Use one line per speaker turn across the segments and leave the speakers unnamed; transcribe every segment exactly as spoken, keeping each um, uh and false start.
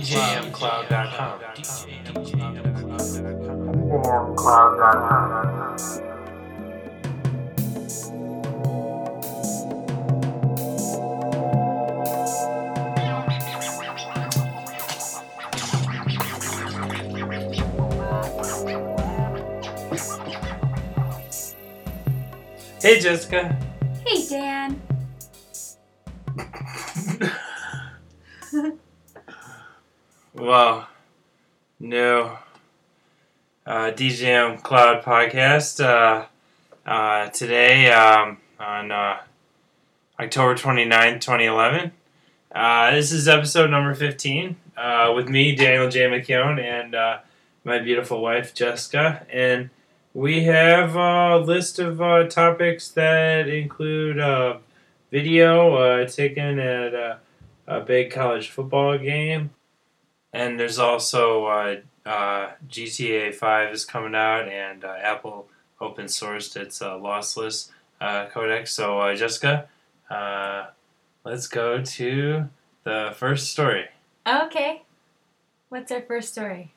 j m cloud dot com.
d j m cloud dot com.
Hey, Jessica.
Hey, Dan.
Well, new uh, D J M Cloud podcast uh, uh, today um, on uh, October twenty-ninth, twenty eleven. Uh, this is episode number fifteen uh, with me, Daniel J. McKeown, and uh, my beautiful wife, Jessica. And we have a list of uh, topics that include uh, video uh, taken at a, a big college football game. And there's also uh, uh, G T A five is coming out, and uh, Apple open sourced its uh, lossless uh, codec. So, uh, Jessica, uh, let's go to the first story.
Okay. What's our first story?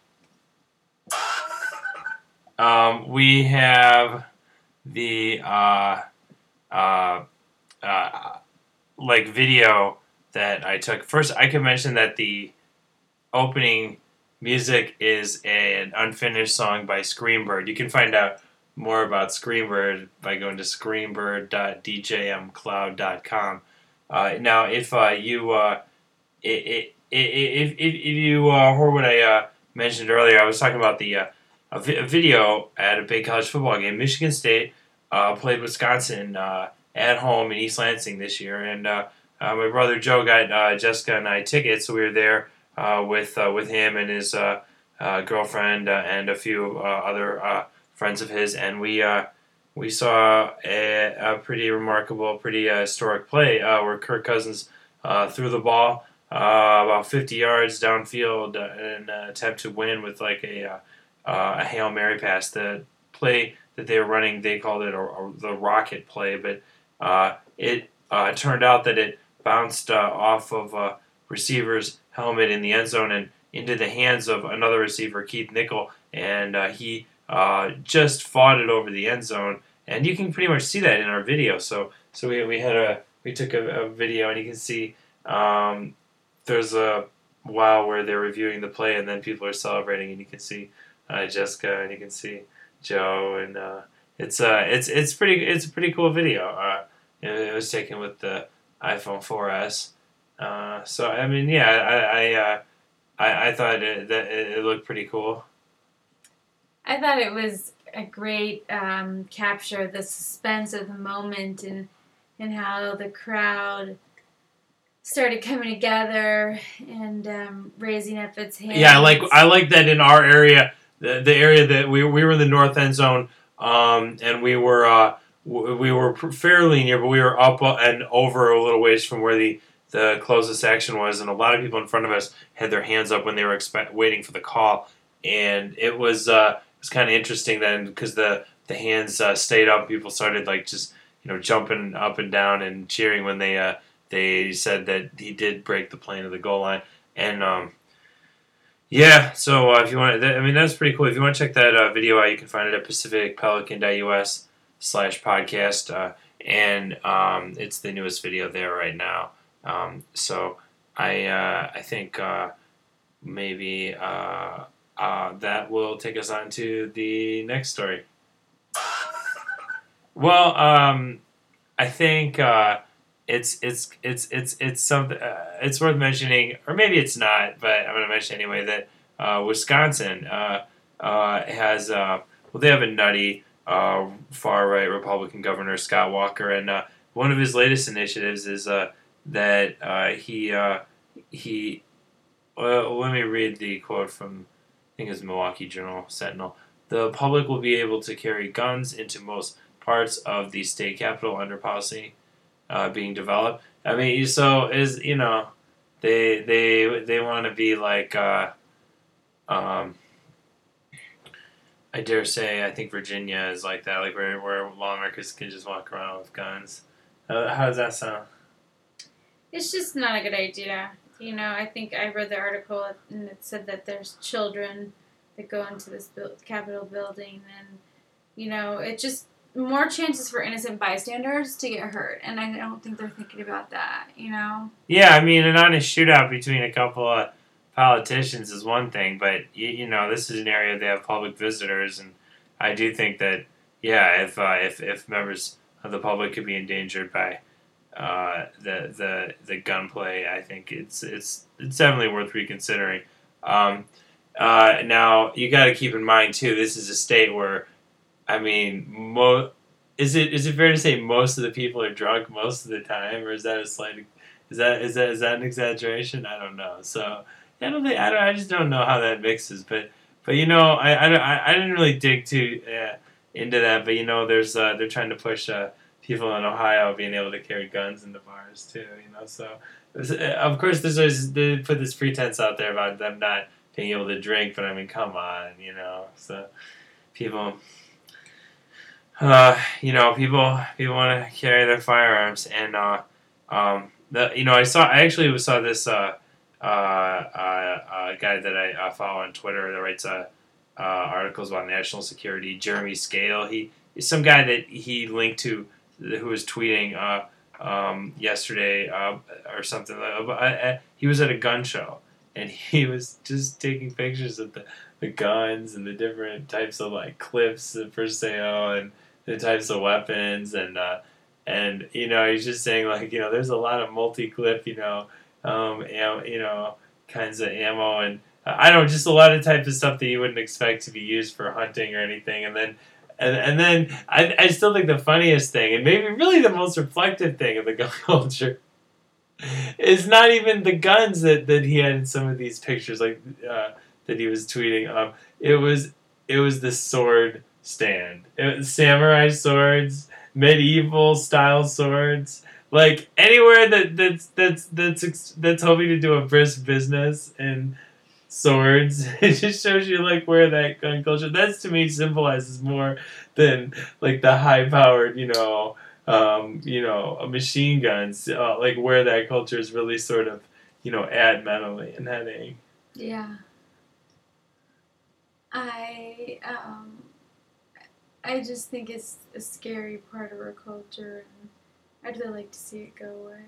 Um, we have the uh, uh, uh, like video that I took. First, I could mention that the opening music is a, an unfinished song by Screambird. You can find out more about Screambird by going to screambird dot d j m cloud dot com. Uh, now, if uh, you uh, if, if, if, if you uh, heard what I uh, mentioned earlier, I was talking about the uh, a, vi- a video at a big college football game. Michigan State uh, played Wisconsin uh, at home in East Lansing this year, and uh, uh, my brother Joe got uh, Jessica and I tickets, so we were there Uh, with uh, with him and his uh, uh, girlfriend uh, and a few uh, other uh, friends of his, and we uh, we saw a, a pretty remarkable, pretty uh, historic play uh, where Kirk Cousins uh, threw the ball uh, about fifty yards downfield uh, in an attempt to win with like a uh, uh, a Hail Mary pass. The play that they were running, they called it a, a, the rocket play, but uh, it uh, turned out that it bounced uh, off of a receiver's helmet in the end zone and into the hands of another receiver, Keith Nickel, and uh, he uh, just fought it over the end zone. And you can pretty much see that in our video. So, so we we had a we took a, a video, and you can see um, there's a while where they're reviewing the play, and then people are celebrating, and you can see uh, Jessica, and you can see Joe, and uh, it's uh it's it's pretty it's a pretty cool video. Uh, it was taken with the iPhone four S. Uh, so I mean, yeah, I I, uh, I, I thought it, that it, it looked pretty cool.
I thought it was a great um, capture of the suspense of the moment and and how the crowd started coming together and um, raising up its hands.
Yeah, I like I like that in our area, the the area that we we were in the north end zone, um, and we were uh, we were fairly near, but we were up and over a little ways from where the the closest action was, and a lot of people in front of us had their hands up when they were expect, waiting for the call, and it was uh, it was kind of interesting then because the the hands uh, stayed up. People started like just you know jumping up and down and cheering when they uh, they said that he did break the plane of the goal line, and um, yeah. So uh, if you want, I mean that's pretty cool. If you want to check that uh, video out, you can find it at pacific pelican dot u s slash podcast, uh, and um, it's the newest video there right now. Um, so I uh, I think uh, maybe uh, uh, that will take us on to the next story. Well, um, I think uh, it's it's it's it's it's something uh, it's worth mentioning, or maybe it's not, but I'm going to mention anyway that uh, Wisconsin uh, uh, has uh, well they have a nutty uh, far right Republican governor, Scott Walker, and uh, one of his latest initiatives is uh, that uh, he uh, he well, let me read the quote from I think it's Milwaukee Journal Sentinel. The public will be able to carry guns into most parts of the state capital under policy uh, being developed. I mean, so is you know they they they want to be like uh, um, I dare say I think Virginia is like that, like where where lawmakers can just walk around with guns. Uh, how does that sound?
It's just not a good idea. You know, I think I read the article and it said that there's children that go into this build, Capitol building, and you know, it just more chances for innocent bystanders to get hurt, and I don't think they're thinking about that. You know.
Yeah, I mean, an honest shootout between a couple of politicians is one thing, but you, you know, this is an area they have public visitors, and I do think that yeah, if uh, if if members of the public could be endangered by uh, the the the gunplay, I think it's it's it's definitely worth reconsidering. Um, uh, now you got to keep in mind too, this is a state where, I mean, mo- is it is it fair to say most of the people are drunk most of the time, or is that a slight is that is that is that an exaggeration? I don't know. So I don't think I don't I just don't know how that mixes, but but you know I I, don't- I I didn't really dig too uh, into that, but you know there's uh, they're trying to push uh, people in Ohio being able to carry guns into bars too, you know. So uh, of course there's always they put this pretense out there about them not being able to drink, but I mean come on, you know. So people. Uh, you know, people people want to carry their firearms, and uh, um, the you know I saw I actually saw this uh, uh, uh, uh, guy that I uh, follow on Twitter that writes uh, uh, articles about national security, Jeremy Scale. He is some guy that he linked to who was tweeting uh, um, yesterday uh, or something. Uh, uh, he was at a gun show, and he was just taking pictures of the, the guns and the different types of like clips for sale and the types of weapons and uh, and you know he's just saying like you know there's a lot of multi-clip you know um am, you know kinds of ammo and uh, I don't know just a lot of types of stuff that you wouldn't expect to be used for hunting or anything and then and, and then I, I still think the funniest thing and maybe really the most reflective thing of the gun culture is not even the guns that, that he had in some of these pictures like uh, that he was tweeting um it was it was the sword stand. It was samurai swords, medieval style swords, like anywhere that that's that's that's that's hoping to do a brisk business in swords. It just shows you like where that gun culture. That's to me symbolizes more than like the high powered, you know, um, you know, machine guns. Uh, like where that culture is really sort of, you know, at mentally and heading.
Yeah. I um. I just think it's a scary part of our culture, and I'd really like to see it go away.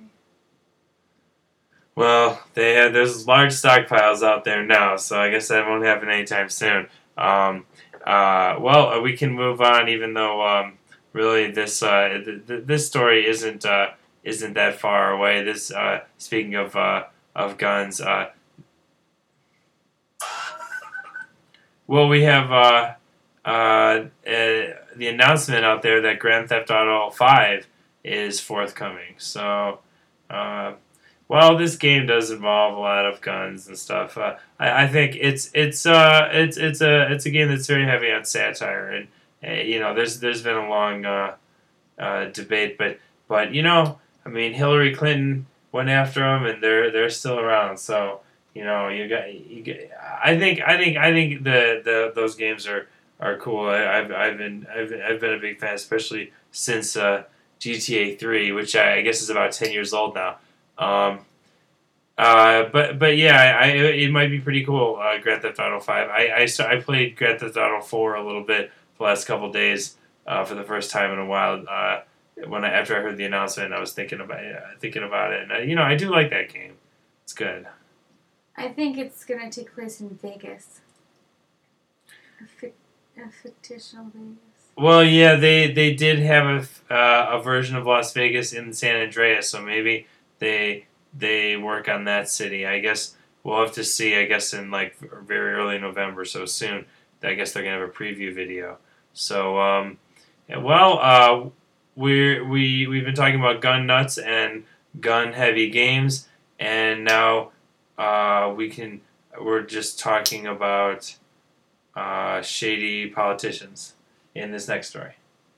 Well, they have, there's large stockpiles out there now, so I guess that won't happen anytime soon. Um, uh, well, uh, we can move on, even though um, really this uh, th- th- this story isn't uh, isn't that far away. This uh, speaking of uh, of guns, uh, well, we have. Uh, Uh, uh, the announcement out there that Grand Theft Auto five is forthcoming. So, uh, while this game does involve a lot of guns and stuff, uh, I, I think it's it's uh, it's it's a it's a game that's very heavy on satire, and uh, you know, there's there's been a long uh, uh, debate, but but you know, I mean, Hillary Clinton went after them, and they're they're still around. So you know, you got you get. I think I think I think the, the those games are. are cool. I, I've I've been I've, I've been a big fan, especially since uh, G T A three, which I, I guess is about ten years old now. Um, uh, but but yeah, I, it might be pretty cool. Uh, Grand Theft Auto five. I I, I played Grand Theft Auto four a little bit the last couple of days uh, for the first time in a while. Uh, when I after I heard the announcement, I was thinking about it, uh, thinking about it, and uh, you know I do like that game. It's good.
I think it's gonna take place in Vegas. A, fic- a fictional Vegas.
Well, yeah, they, they did have a, uh, a version of Las Vegas in San Andreas, so maybe they they work on that city. I guess we'll have to see. I guess in like very early November, so soon. I guess they're gonna have a preview video. So, um, yeah, well, uh, we we we've been talking about gun nuts and gun heavy games, and now uh, we can. We're just talking about. Uh, shady politicians in this next story.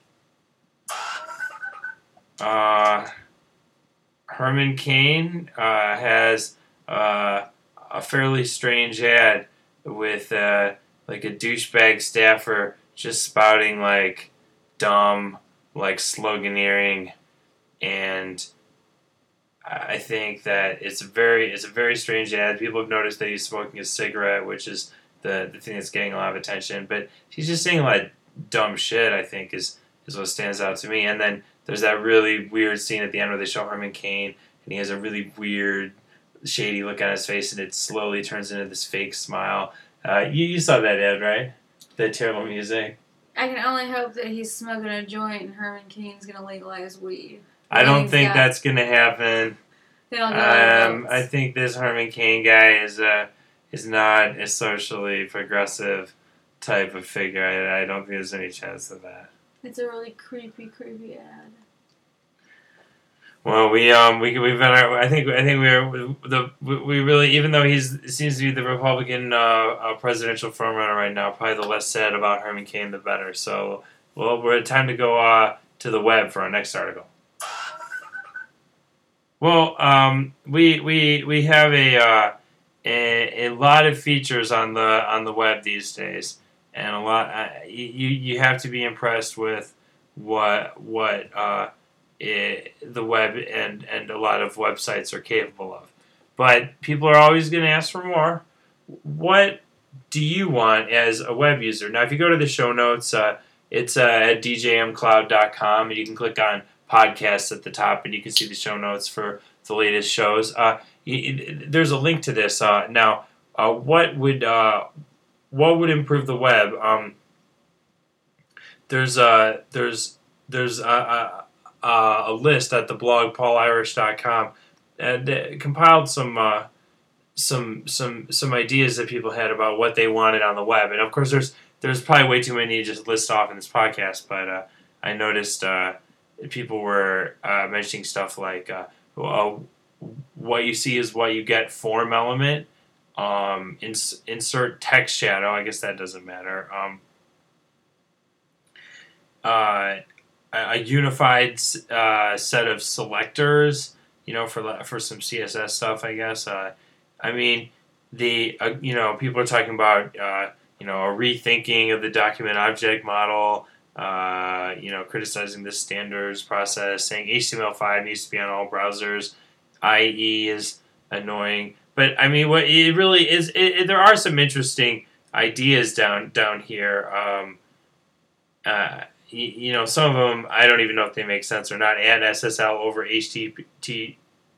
Uh, Herman Cain uh, has uh, a fairly strange ad with uh, like a douchebag staffer just spouting like dumb, like sloganeering and I think that it's a very it's a very strange ad. People have noticed that he's smoking a cigarette, which is the, the thing that's getting a lot of attention. But he's just saying a lot of dumb shit, I think, is, is what stands out to me. And then there's that really weird scene at the end where they show Herman Cain, and he has a really weird, shady look on his face, and it slowly turns into this fake smile. Uh, you, you saw that ad, right? The terrible music.
I can only hope that he's smoking a joint and Herman Cain's gonna legalize weed.
I don't
He's
think
got-
that's going to happen.
They don't go
Um,
votes.
I think this Herman Cain guy is uh, is not a socially progressive type of figure. I, I don't think there's any chance of that.
It's a really creepy, creepy ad.
Well, we um we we've been I think I think we're the we really, even though he's seems to be the Republican uh, uh, presidential frontrunner right now, probably the less said about Herman Cain, the better. So, well, we're time to go uh, to the web for our next article. Well, um, we we we have a, uh, a a lot of features on the on the web these days, and a lot. Uh, you you have to be impressed with what what uh, it, the web and and a lot of websites are capable of. But people are always going to ask for more. What do you want as a web user? Now, if you go to the show notes, uh, it's uh, at d j m cloud dot com, and you can click on podcasts at the top, and you can see the show notes for the latest shows. Uh, y- there's a link to this. Uh, now, uh, what would uh, what would improve the web? Um, there's a there's there's a, a, a list at the blog paul irish dot com, and it compiled some uh, some some some ideas that people had about what they wanted on the web. And of course, there's there's probably way too many to just list off in this podcast. But uh, I noticed. Uh, People were uh, mentioning stuff like uh, well, what you see is what you get form element, um, ins- insert text shadow. I guess that doesn't matter. Um, uh, a, a unified uh, set of selectors, you know, for for some C S S stuff. I guess. Uh, I mean, the uh, you know people are talking about uh, you know a rethinking of the document object model. Uh, you know, criticizing the standards process, saying H T M L five needs to be on all browsers. I E is annoying, but I mean, what it really is, it, it, there are some interesting ideas down down here. Um, uh, you, you know, some of them I don't even know if they make sense or not. Add S S L over H T T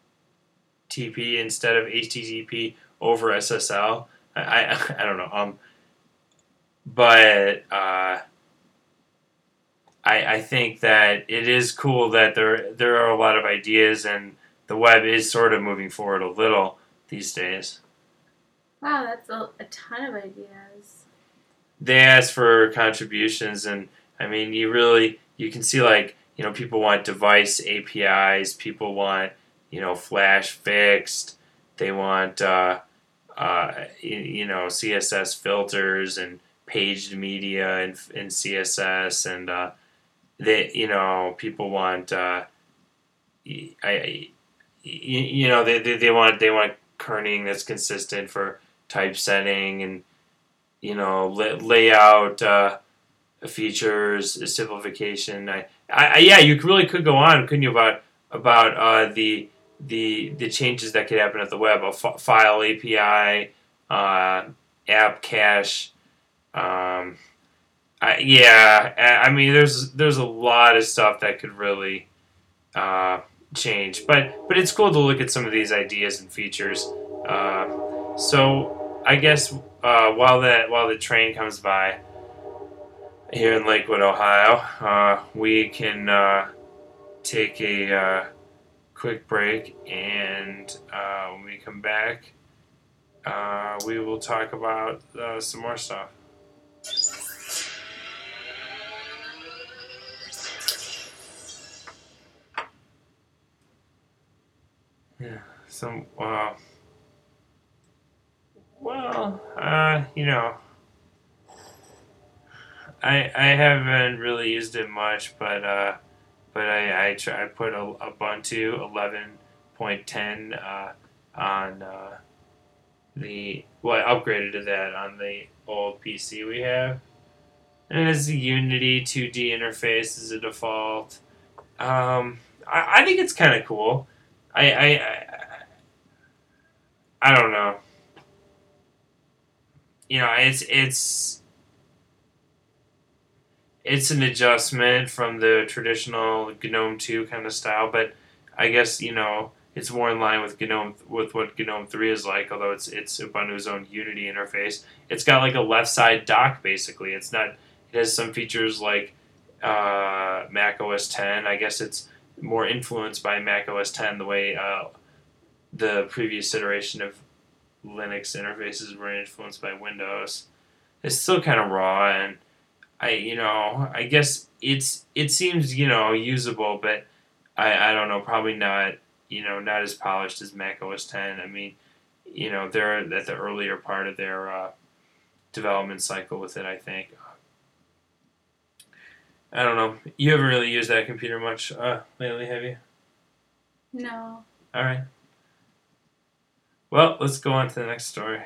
P instead of H T T P over S S L. I I, I don't know. Um, but uh. I, I think that it is cool that there there are a lot of ideas, and the web is sort of moving forward a little these days.
Wow, that's a, a ton of ideas.
They ask for contributions, and I mean, you really you can see, like, you know, people want device A P Is, people want, you know, Flash fixed, they want uh, uh, you, you know C S S filters and paged media in in C S S, and uh, they, you know, people want, uh, I, I, you, you know, they, they, they want they want kerning that's consistent for typesetting, and, you know, lay, layout uh, features, simplification. I, I, yeah, you really could go on, couldn't you, about about uh, the the the changes that could happen at the web, a f- file A P I, uh, app cache. Um, I, yeah, I mean, there's there's a lot of stuff that could really uh, change, but but it's cool to look at some of these ideas and features. Uh, so I guess uh, while that while the train comes by here in Lakewood, Ohio, uh, we can uh, take a uh, quick break, and uh, when we come back, uh, we will talk about uh, some more stuff. Yeah, some, uh, well, uh, you know, I I haven't really used it much, but, uh, but I, I, try, I put a, Ubuntu eleven point ten, uh, on, uh, the, well, I upgraded to that on the old P C we have, and it's a Unity two D interface as a default. Um, I, I think it's kind of cool. I, I, I, I don't know. You know, it's it's it's an adjustment from the traditional GNOME two kind of style, but I guess you know it's more in line with GNOME with what GNOME three is like. Although it's it's Ubuntu's own Unity interface, it's got like a left side dock basically. It's not. It has some features like uh, Mac O S ten. I guess it's more influenced by Mac O S ten the way uh, the previous iteration of Linux interfaces were influenced by Windows. It's still kind of raw and I you know I guess it's it seems you know usable, but I I don't know probably not you know not as polished as Mac O S ten. I mean you know they're at the earlier part of their uh, development cycle with it. I think I don't know. You haven't really used that computer much uh, lately, have you?
No.
All right. Well, let's go on to the next story.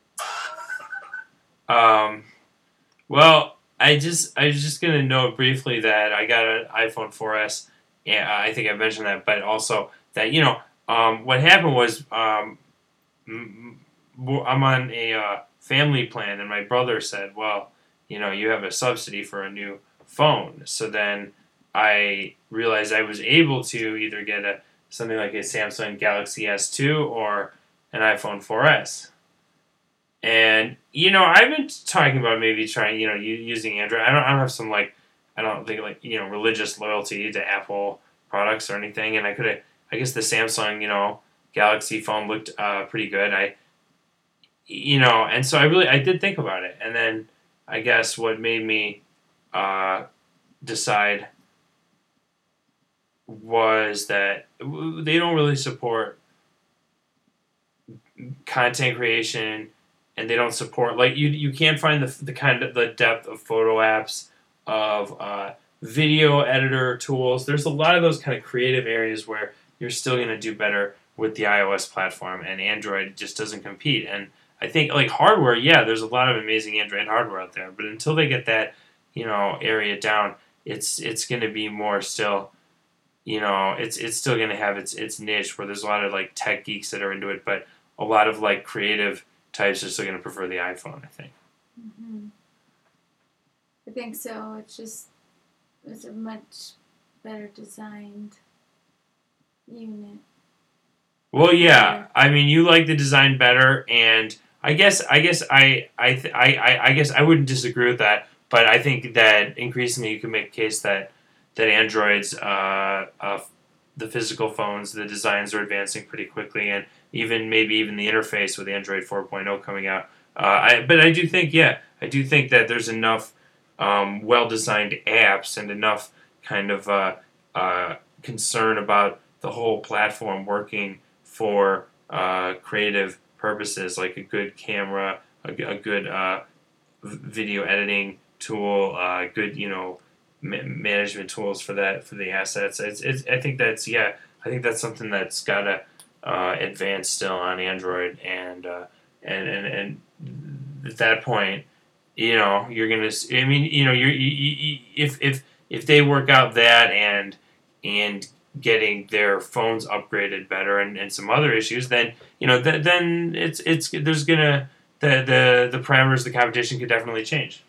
Um, well, I just I was just gonna note briefly that I got an iPhone four S. Yeah, I think I mentioned that, but also that you know um, what happened was um, m- m- I'm on a uh, family plan, and my brother said, "Well, you know, you have a subsidy for a new phone." So then I realized I was able to either get a something like a Samsung Galaxy S two or an iPhone four S. And you know, I've been talking about maybe trying, you know, u- using Android. I don't, I don't have some like, I don't think like you know religious loyalty to Apple products or anything. And I could have, I guess the Samsung, you know, Galaxy phone looked uh, pretty good. I, you know, and so I really, I did think about it. And then I guess what made me uh, decide was that w- they don't really support content creation and they don't support like you you can't find the, the kind of the depth of photo apps of uh, video editor tools. There's a lot of those kind of creative areas where you're still going to do better with the iOS platform and Android just doesn't compete. And I think like hardware, yeah, there's a lot of amazing Android hardware out there, but until they get that you know area down, it's it's going to be more still you know, it's it's still gonna have its its niche where there's a lot of like tech geeks that are into it, but a lot of like creative types are still gonna prefer the iPhone. I think.
Hmm. I think so. It's just it's a much better designed unit.
Well,
Yeah.
yeah. I mean, you like the design better, and I guess I guess I I th- I, I I guess I wouldn't disagree with that. But I think that increasingly you can make a case that that Androids, uh, uh, the physical phones, the designs are advancing pretty quickly, and even maybe even the interface with Android 4.0 coming out. Uh, I but I do think yeah, I do think that there's enough um, well-designed apps and enough kind of uh, uh, concern about the whole platform working for uh, creative purposes, like a good camera, a, a good uh, video editing tool, uh, good you know ma- management tools for that for the assets. It's, it's I think that's yeah, I think that's something that's gotta uh, advance still on Android, and uh, and and and at that point, you know, you're gonna. I mean, you know, you're you, you, you, if if if they work out that and and getting their phones upgraded better and, and some other issues, then you know, th- then it's it's there's gonna the the the parameters of the competition could definitely change.